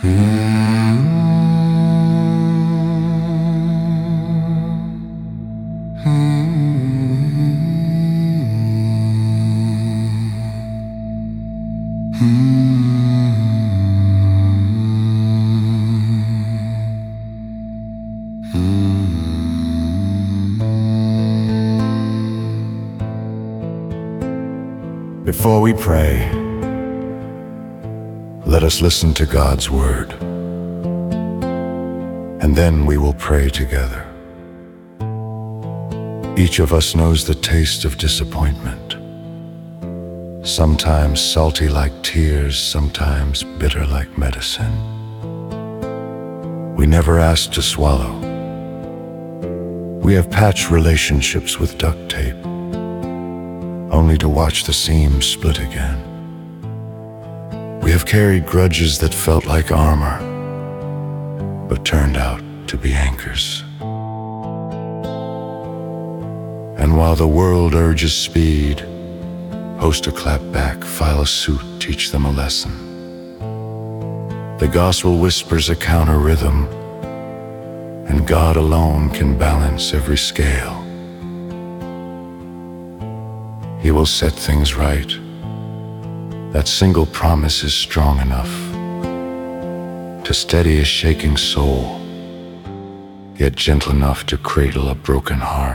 Before we pray, let us listen to God's word, and then we will pray together. Each of us knows the taste of disappointment, sometimes salty like tears, sometimes bitter like medicine. We never asked to swallow. We have patched relationships with duct tape, only to watch the seams split again. We have carried grudges that felt like armor, but turned out to be anchors. And while the world urges speed, post a clap back, file a suit, teach them a lesson. The gospel whispers a counter rhythm, and God alone can balance every scale. He will set things right. That single promise is strong enough to steady a shaking soul, yet gentle enough to cradle a broken heart.